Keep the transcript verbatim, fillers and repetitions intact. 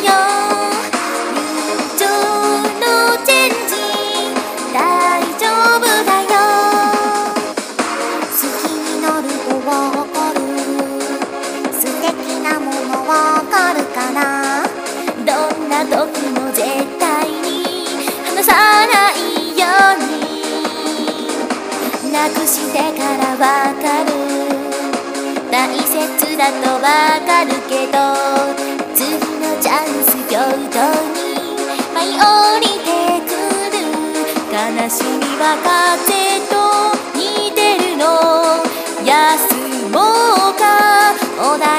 よ。友情のチェンジ大丈夫だよ。好きになるとわかる、素敵なものわかるかな。どんな時も絶対に離さないように。なくしてからわかる、大切だとわかるけど、次のチャンス平等に舞い降りてくる。悲しみは風と似てるの。休もうか、お題